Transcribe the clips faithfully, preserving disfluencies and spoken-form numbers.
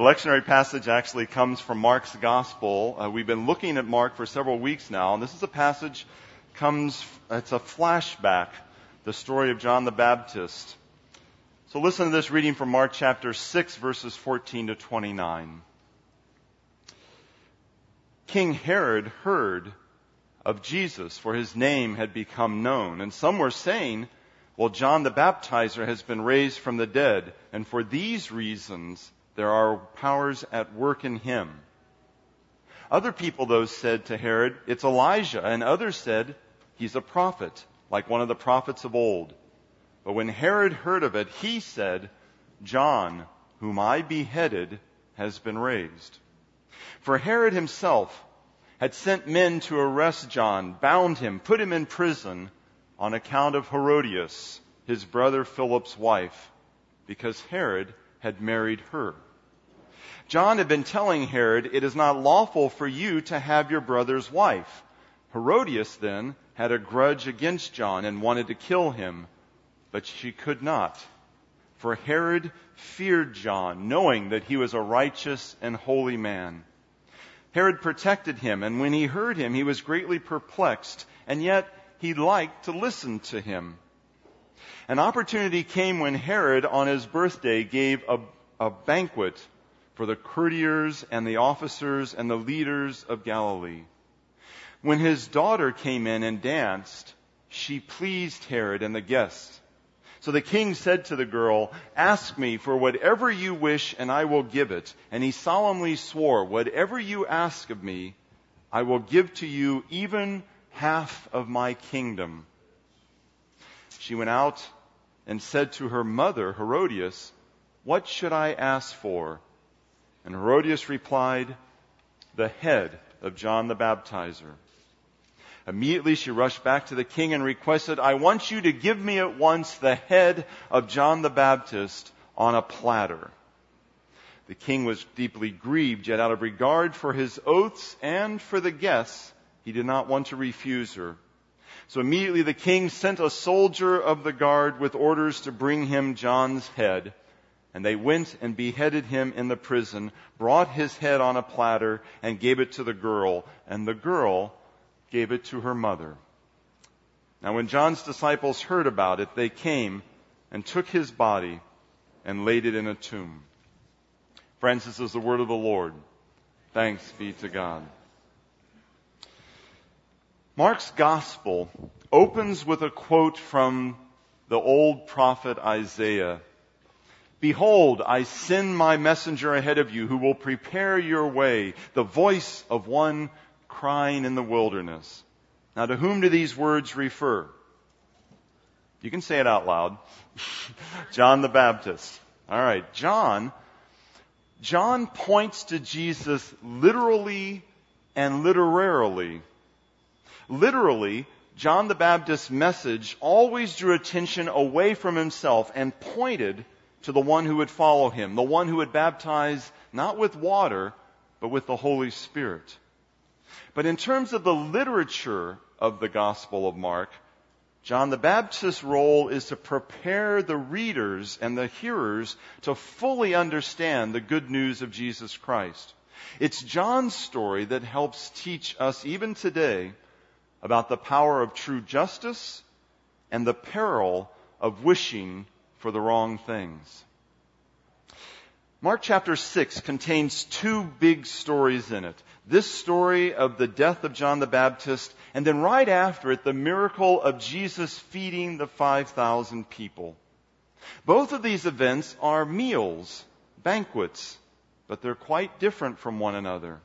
lectionary passage actually comes from Mark's Gospel. Uh, we've been looking at Mark for several weeks now, and this is a passage comes, it's a flashback, the story of John the Baptist. So listen to this reading from Mark chapter six, verses fourteen to twenty-nine. King Herod heard of Jesus, for his name had become known, and some were saying, well, John the Baptizer has been raised from the dead, and for these reasons there are powers at work in him. Other people, though, said to Herod, it's Elijah, and others said, he's a prophet, like one of the prophets of old. But when Herod heard of it, he said, John, whom I beheaded, has been raised. For Herod himself had sent men to arrest John, bound him, put him in prison on account of Herodias, his brother Philip's wife, because Herod had married her. John had been telling Herod, it is not lawful for you to have your brother's wife. Herodias then had a grudge against John and wanted to kill him, but she could not. For Herod feared John, knowing that he was a righteous and holy man. Herod protected him, and when he heard him, he was greatly perplexed, and yet he liked to listen to him. An opportunity came when Herod, on his birthday, gave a, a banquet for the courtiers and the officers and the leaders of Galilee. When his daughter came in and danced, she pleased Herod and the guests. So the king said to the girl, ask me for whatever you wish and I will give it. And he solemnly swore, whatever you ask of me, I will give to you even half of my kingdom. She went out and said to her mother, Herodias, what should I ask for? And Herodias replied, the head of John the Baptizer. Immediately she rushed back to the king and requested, I want you to give me at once the head of John the Baptist on a platter. The king was deeply grieved, yet out of regard for his oaths and for the guests, he did not want to refuse her. So immediately the king sent a soldier of the guard with orders to bring him John's head. And they went and beheaded him in the prison, brought his head on a platter, and gave it to the girl. And the girl gave it to her mother. Now when John's disciples heard about it, they came and took his body and laid it in a tomb. Friends, this is the word of the Lord. Thanks be to God. Mark's gospel opens with a quote from the old prophet Isaiah. Behold, I send my messenger ahead of you who will prepare your way, the voice of one crying in the wilderness. Now, to whom do these words refer? You can say it out loud. John the Baptist. All right, John. John points to Jesus literally and literarily. Literally, John the Baptist's message always drew attention away from himself and pointed to the one who would follow him, the one who would baptize not with water, but with the Holy Spirit. But in terms of the literature of the Gospel of Mark, John the Baptist's role is to prepare the readers and the hearers to fully understand the good news of Jesus Christ. It's John's story that helps teach us even today about the power of true justice and the peril of wishing for the wrong things. Mark chapter six contains two big stories in it. This story of the death of John the Baptist, and then right after it, the miracle of Jesus feeding the five thousand people. Both of these events are meals, banquets, but they're quite different from one another.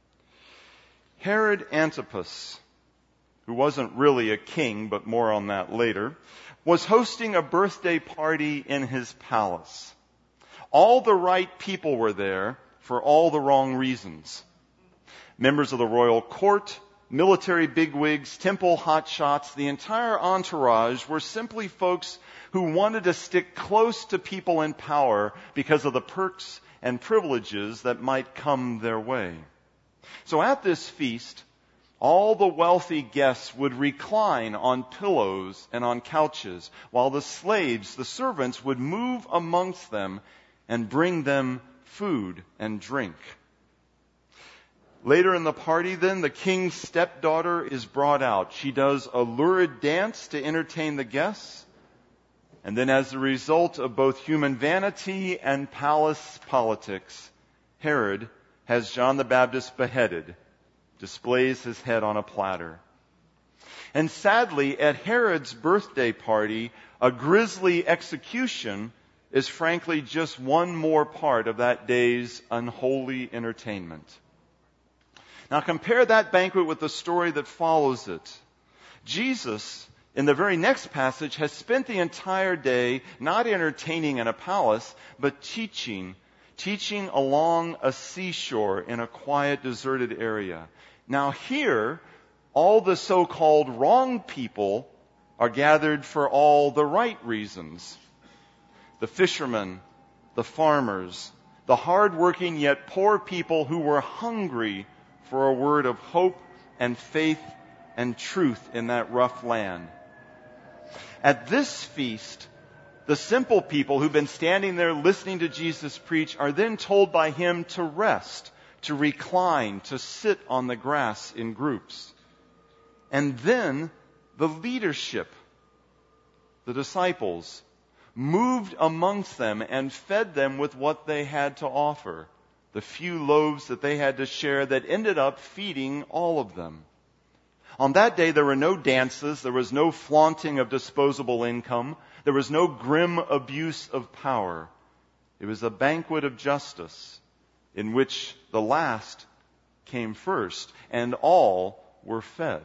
Herod Antipas, who wasn't really a king, but more on that later, was hosting a birthday party in his palace. All the right people were there for all the wrong reasons. Members of the royal court, military bigwigs, temple hotshots, the entire entourage were simply folks who wanted to stick close to people in power because of the perks and privileges that might come their way. So at this feast, all the wealthy guests would recline on pillows and on couches, while the slaves, the servants, would move amongst them and bring them food and drink. Later in the party then, the king's stepdaughter is brought out. She does a lurid dance to entertain the guests. And then as a result of both human vanity and palace politics, Herod has John the Baptist beheaded, displays his head on a platter. And sadly, at Herod's birthday party, a grisly execution is frankly just one more part of that day's unholy entertainment. Now compare that banquet with the story that follows it. Jesus, in the very next passage, has spent the entire day not entertaining in a palace, but teaching, teaching along a seashore in a quiet, deserted area. Now here, all the so-called wrong people are gathered for all the right reasons. The fishermen, the farmers, the hard-working yet poor people who were hungry for a word of hope and faith and truth in that rough land. At this feast, the simple people who've been standing there listening to Jesus preach are then told by him to rest, to recline, to sit on the grass in groups. And then the leadership, the disciples, moved amongst them and fed them with what they had to offer. The few loaves that they had to share that ended up feeding all of them. On that day, there were no dances. There was no flaunting of disposable income. There was no grim abuse of power. It was a banquet of justice in which the last came first and all were fed.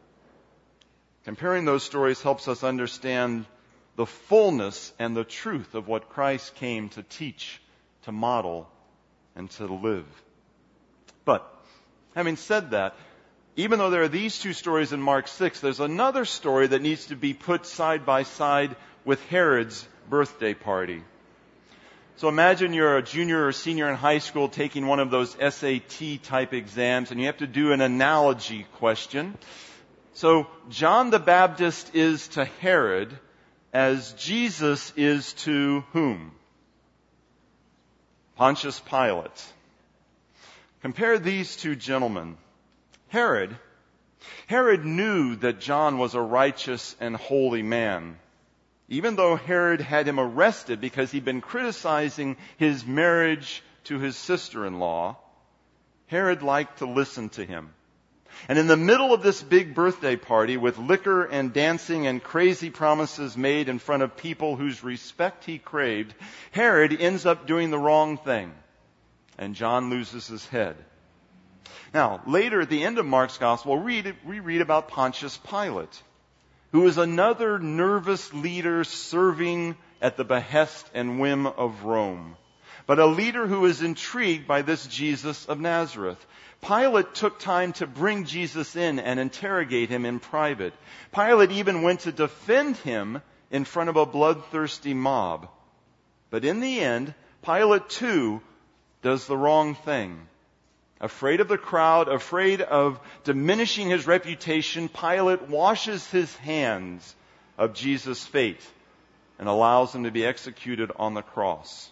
Comparing those stories helps us understand the fullness and the truth of what Christ came to teach, to model, and to live. But, having said that, even though there are these two stories in Mark six, there's another story that needs to be put side by side with Herod's birthday party. So imagine you're a junior or senior in high school taking one of those S A T type exams and you have to do an analogy question. So John the Baptist is to Herod as Jesus is to whom? Pontius Pilate. Compare these two gentlemen. Herod, Herod knew that John was a righteous and holy man. Even though Herod had him arrested because he'd been criticizing his marriage to his sister-in-law, Herod liked to listen to him. And in the middle of this big birthday party with liquor and dancing and crazy promises made in front of people whose respect he craved, Herod ends up doing the wrong thing. And John loses his head. Now, later at the end of Mark's gospel, we read, we read about Pontius Pilate, who is another nervous leader serving at the behest and whim of Rome. But a leader who is intrigued by this Jesus of Nazareth. Pilate took time to bring Jesus in and interrogate him in private. Pilate even went to defend him in front of a bloodthirsty mob. But in the end, Pilate too does the wrong thing. Afraid of the crowd, afraid of diminishing his reputation, Pilate washes his hands of Jesus' fate and allows him to be executed on the cross.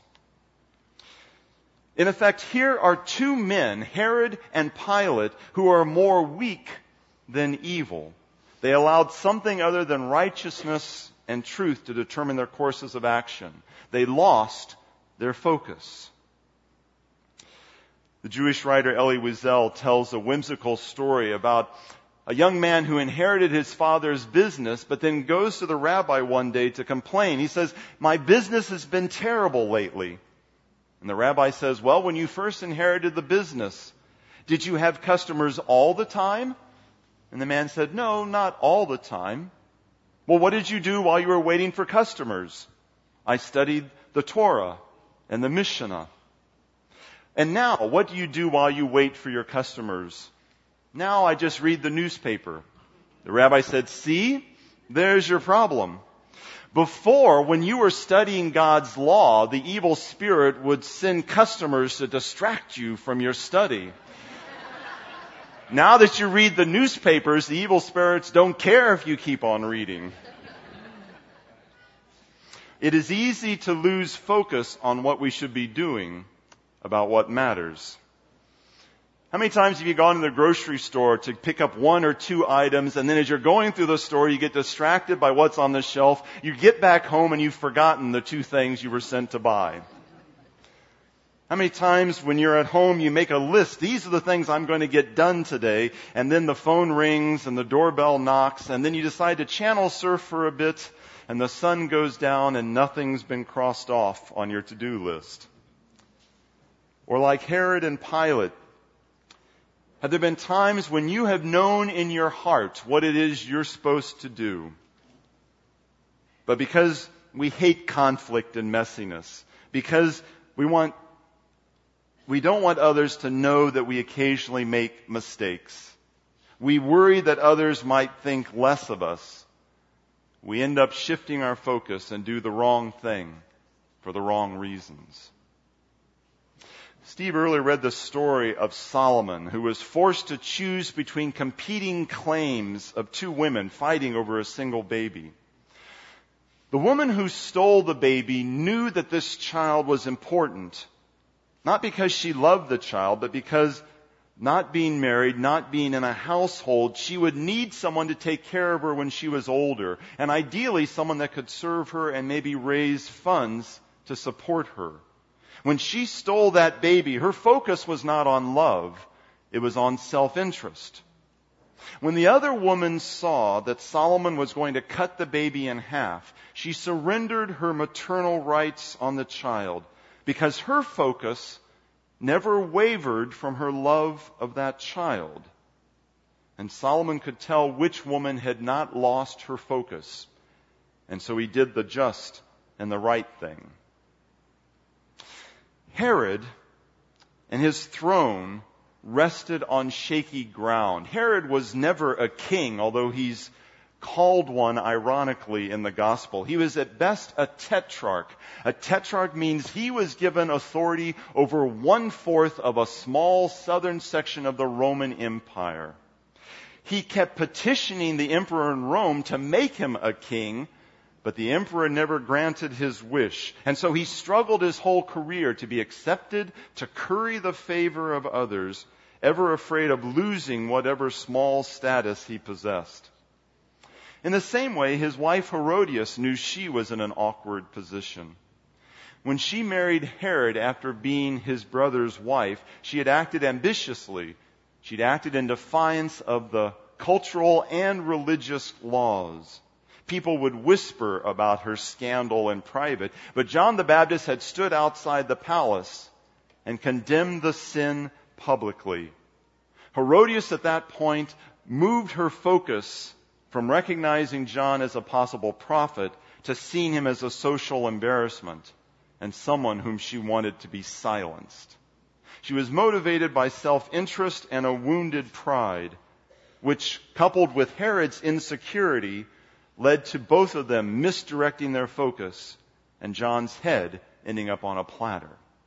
In effect, here are two men, Herod and Pilate, who are more weak than evil. They allowed something other than righteousness and truth to determine their courses of action. They lost their focus. The Jewish writer Elie Wiesel tells a whimsical story about a young man who inherited his father's business, but then goes to the rabbi one day to complain. He says, "My business has been terrible lately." And the rabbi says, "Well, when you first inherited the business, did you have customers all the time?" And the man said, "No, not all the time." "Well, what did you do while you were waiting for customers?" "I studied the Torah and the Mishnah." "And now, what do you do while you wait for your customers?" "Now I just read the newspaper." The rabbi said, "See, there's your problem. Before, when you were studying God's law, the evil spirit would send customers to distract you from your study. Now that you read the newspapers, the evil spirits don't care if you keep on reading." It is easy to lose focus on what we should be doing about what matters. How many times have you gone to the grocery store to pick up one or two items, and then as you're going through the store, you get distracted by what's on the shelf, you get back home and you've forgotten the two things you were sent to buy? How many times when you're at home you make a list, these are the things I'm going to get done today, and then the phone rings and the doorbell knocks, and then you decide to channel surf for a bit, and the sun goes down and nothing's been crossed off on your to-do list? Or like Herod and Pilate, have there been times when you have known in your heart what it is you're supposed to do, but because we hate conflict and messiness, because we want, we don't want others to know that we occasionally make mistakes, we worry that others might think less of us, we end up shifting our focus and do the wrong thing for the wrong reasons? Steve earlier read the story of Solomon, who was forced to choose between competing claims of two women fighting over a single baby. The woman who stole the baby knew that this child was important, not because she loved the child, but because not being married, not being in a household, she would need someone to take care of her when she was older, and ideally someone that could serve her and maybe raise funds to support her. When she stole that baby, her focus was not on love, it was on self-interest. When the other woman saw that Solomon was going to cut the baby in half, she surrendered her maternal rights on the child because her focus never wavered from her love of that child. And Solomon could tell which woman had not lost her focus, and so he did the just and the right thing. Herod and his throne rested on shaky ground. Herod was never a king, although he's called one ironically in the gospel. He was at best a tetrarch. A tetrarch means he was given authority over one-fourth of a small southern section of the Roman Empire. He kept petitioning the emperor in Rome to make him a king, but the emperor never granted his wish. And so he struggled his whole career to be accepted, to curry the favor of others, ever afraid of losing whatever small status he possessed. In the same way, his wife Herodias knew she was in an awkward position. When she married Herod after being his brother's wife, she had acted ambitiously. She'd acted in defiance of the cultural and religious laws. People would whisper about her scandal in private, but John the Baptist had stood outside the palace and condemned the sin publicly. Herodias at that point moved her focus from recognizing John as a possible prophet to seeing him as a social embarrassment and someone whom she wanted to be silenced. She was motivated by self-interest and a wounded pride, which, coupled with Herod's insecurity, led to both of them misdirecting their focus and John's head ending up on a platter.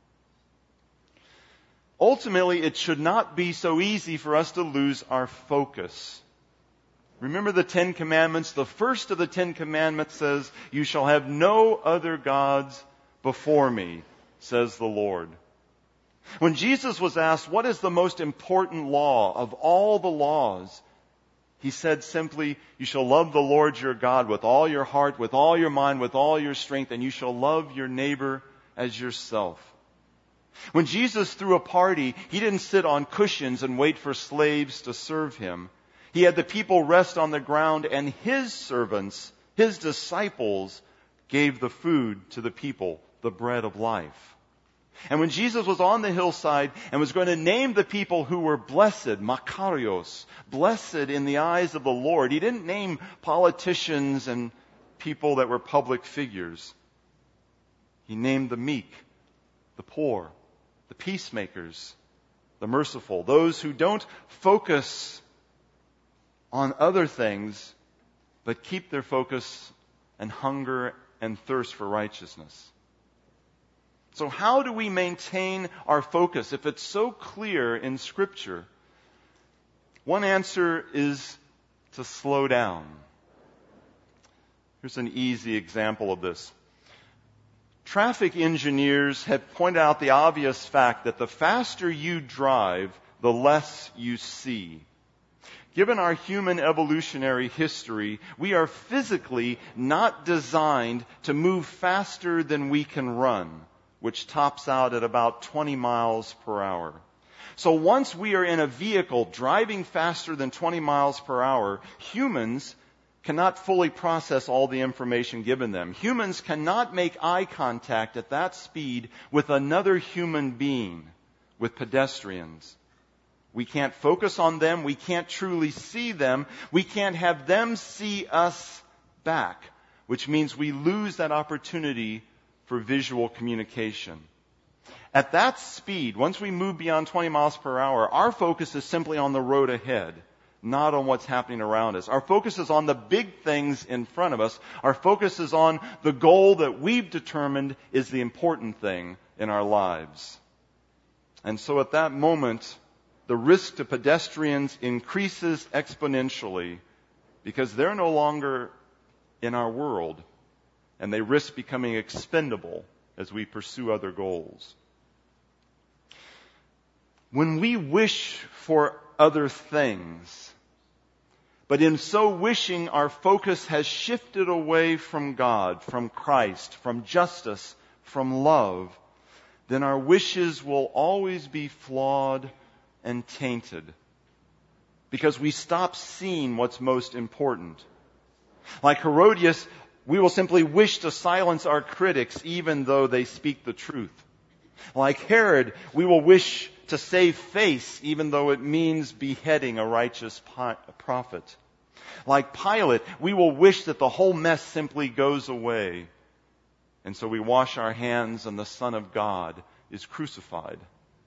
Ultimately, it should not be so easy for us to lose our focus. Remember the Ten Commandments? The first of the Ten Commandments says, "You shall have no other gods before me," says the Lord. When Jesus was asked, what is the most important law of all the laws? He said simply, you shall love the Lord your God with all your heart, with all your mind, with all your strength, and you shall love your neighbor as yourself. When Jesus threw a party, he didn't sit on cushions and wait for slaves to serve him. He had the people rest on the ground, and his servants, his disciples, gave the food to the people, the bread of life. And when Jesus was on the hillside and was going to name the people who were blessed, Makarios, blessed in the eyes of the Lord, he didn't name politicians and people that were public figures. He named the meek, the poor, the peacemakers, the merciful, those who don't focus on other things, but keep their focus and hunger and thirst for righteousness. So how do we maintain our focus if it's so clear in Scripture? One answer is to slow down. Here's an easy example of this. Traffic engineers have pointed out the obvious fact that the faster you drive, the less you see. Given our human evolutionary history, we are physically not designed to move faster than we can run, which tops out at about twenty miles per hour. So once we are in a vehicle driving faster than twenty miles per hour, humans cannot fully process all the information given them. Humans cannot make eye contact at that speed with another human being, with pedestrians. We can't focus on them. We can't truly see them. We can't have them see us back, which means we lose that opportunity for visual communication. At that speed, once we move beyond twenty miles per hour, our focus is simply on the road ahead, not on what's happening around us. Our focus is on the big things in front of us. Our focus is on the goal that we've determined is the important thing in our lives. And so at that moment, the risk to pedestrians increases exponentially because they're no longer in our world, and they risk becoming expendable as we pursue other goals. When we wish for other things, but in so wishing our focus has shifted away from God, from Christ, from justice, from love, then our wishes will always be flawed and tainted because we stop seeing what's most important. Like Herodias, we will simply wish to silence our critics even though they speak the truth. Like Herod, we will wish to save face even though it means beheading a righteous prophet. Like Pilate, we will wish that the whole mess simply goes away. And so we wash our hands and the Son of God is crucified.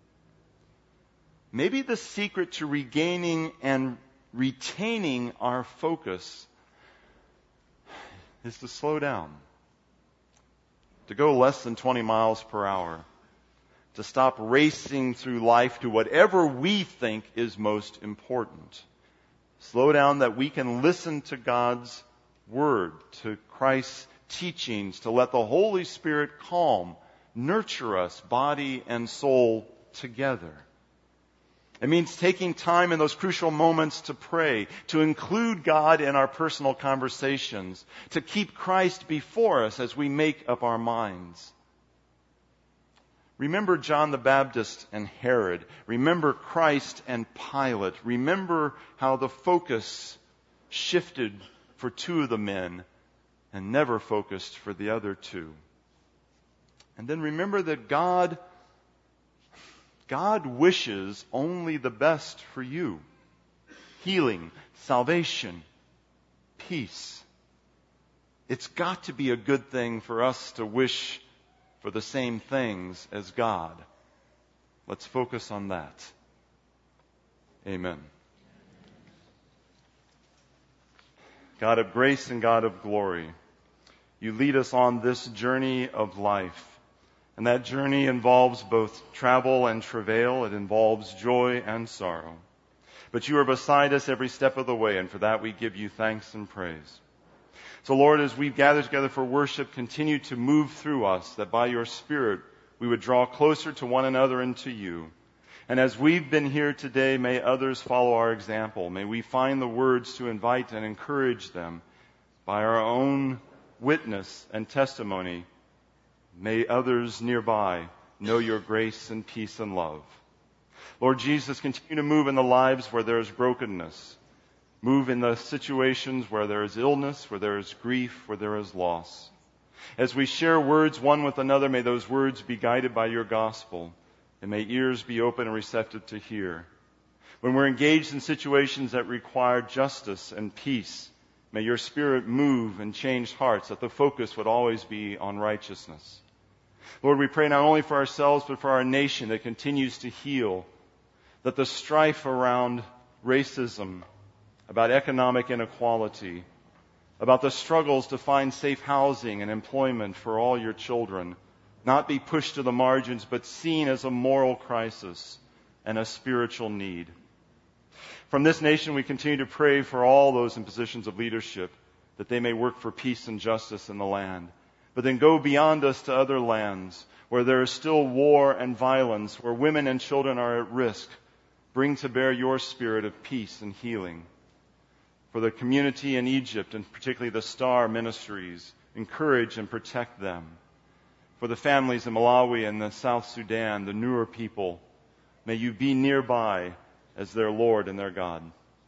Maybe the secret to regaining and retaining our focus is to slow down, to go less than twenty miles per hour, to stop racing through life to whatever we think is most important. Slow down that we can listen to God's Word, to Christ's teachings, to let the Holy Spirit calm, nurture us, body and soul together. It means taking time in those crucial moments to pray, to include God in our personal conversations, to keep Christ before us as we make up our minds. Remember John the Baptist and Herod. Remember Christ and Pilate. Remember how the focus shifted for two of the men and never focused for the other two. And then remember that God God wishes only the best for you. Healing, salvation, peace. It's got to be a good thing for us to wish for the same things as God. Let's focus on that. Amen. God of grace and God of glory, you lead us on this journey of life. And that journey involves both travel and travail. It involves joy and sorrow. But you are beside us every step of the way, and for that we give you thanks and praise. So Lord, as we gather together for worship, continue to move through us, that by your Spirit we would draw closer to one another and to you. And as we've been here today, may others follow our example. May we find the words to invite and encourage them by our own witness and testimony. May others nearby know your grace and peace and love. Lord Jesus, continue to move in the lives where there is brokenness. Move in the situations where there is illness, where there is grief, where there is loss. As we share words one with another, may those words be guided by your gospel, and may ears be open and receptive to hear. When we're engaged in situations that require justice and peace, may your Spirit move and change hearts, that the focus would always be on righteousness. Lord, we pray not only for ourselves, but for our nation that continues to heal, that the strife around racism, about economic inequality, about the struggles to find safe housing and employment for all your children, not be pushed to the margins, but seen as a moral crisis and a spiritual need. From this nation, we continue to pray for all those in positions of leadership, that they may work for peace and justice in the land. but then go beyond us to other lands where there is still war and violence, where women and children are at risk. Bring to bear your spirit of peace and healing. For the community in Egypt, and particularly the Star Ministries, encourage and protect them. For the families in Malawi and the South Sudan, the Nur people, may you be nearby as their Lord and their God.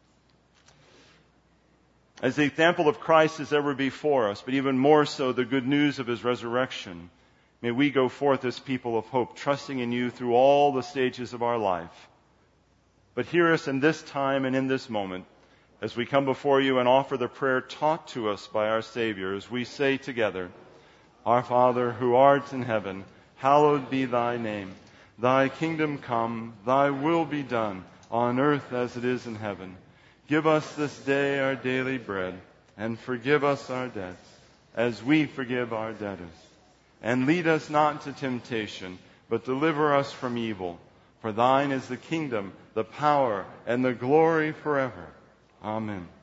As the example of Christ is ever before us, but even more so the good news of His resurrection, may we go forth as people of hope, trusting in you through all the stages of our life. But hear us in this time and in this moment, as we come before you and offer the prayer taught to us by our Savior, as we say together, Our Father, who art in heaven, hallowed be thy name. Thy kingdom come, thy will be done, on earth as it is in heaven. Give us this day our daily bread, and forgive us our debts, as we forgive our debtors. And lead us not to temptation, but deliver us from evil. For thine is the kingdom, the power, and the glory forever. Amen.